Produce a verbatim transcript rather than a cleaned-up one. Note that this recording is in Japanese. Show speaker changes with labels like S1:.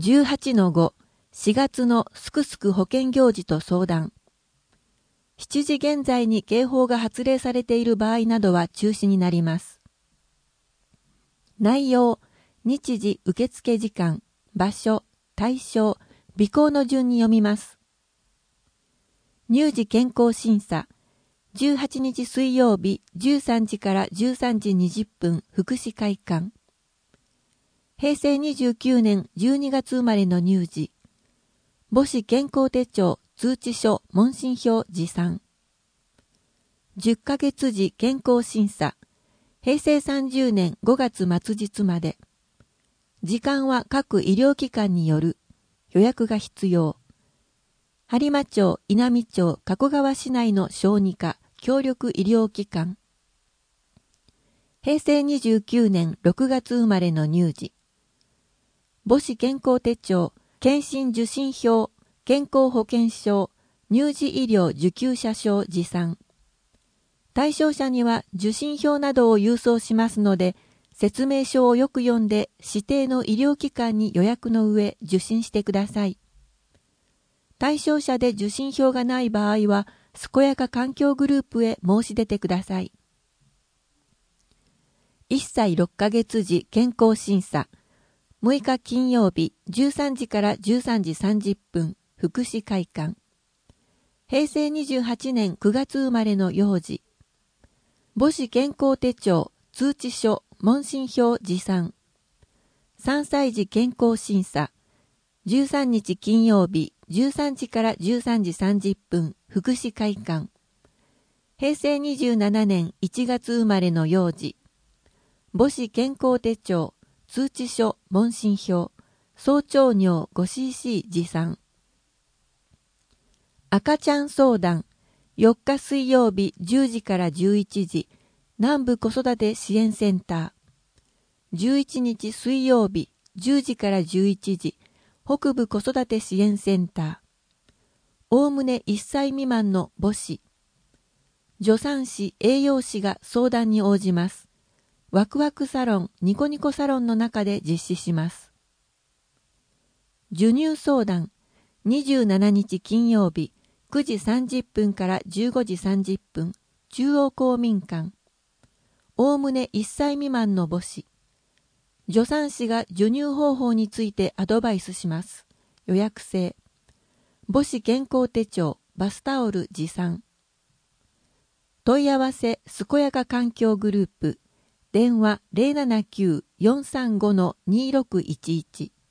S1: じゅうはちのご、しがつのすくすく保健行事と相談。しちじ現在に警報が発令されている場合などは中止になります。内容、日時受付時間、場所、対象、備考の順に読みます。乳児健康審査、じゅうはちにち水曜日じゅうさんじからじゅうさんじにじゅっぷん福祉会館。へいせいにじゅうきゅうねんじゅうにがつ生まれの乳児。母子健康手帳通知書問診票持参。じゅっかげつ時健康審査。へいせいさんじゅうねんごがつ末日まで。時間は各医療機関による。予約が必要。播磨町、稲美町、加古川市内の小児科協力医療機関。へいせいにじゅうきゅうねんろくがつ生まれの乳児。母子健康手帳、検診受診票、健康保険証、乳児医療受給者証持参。対象者には受診票などを郵送しますので、説明書をよく読んで指定の医療機関に予約の上受診してください。対象者で受診票がない場合は、健やか環境グループへ申し出てください。いっさいろっかげつ時健康審査。むいか金曜日じゅうさんじからじゅうさんじさんじゅっぷん福祉会館。へいせいにじゅうはちねんくがつ生まれの幼児。母子健康手帳通知書問診票持参。さんさい児健康審査。じゅうさんにち金曜日じゅうさんじからじゅうさんじさんじゅっぷん福祉会館。へいせいにじゅうななねんいちがつ生まれの幼児。母子健康手帳通知書問診票、早朝尿 ごシーシー 持参。赤ちゃん相談、よっか水曜日じゅうじからじゅういちじ、南部子育て支援センター。じゅういちにち水曜日じゅうじからじゅういちじ、北部子育て支援センター。おおむねいっさい未満の母子。助産師、栄養士が相談に応じます。ワクワクサロン、ニコニコサロンの中で実施します。授乳相談、にじゅうしちにち金曜日、くじさんじゅっぷんからじゅうごじさんじゅっぷん、中央公民館。おおむねいっさい未満の母子。助産師が授乳方法についてアドバイスします。予約制。母子健康手帳、バスタオル持参。問い合わせ、健やか環境グループ。電話 ゼロななきゅう よんさんご にろくいちいち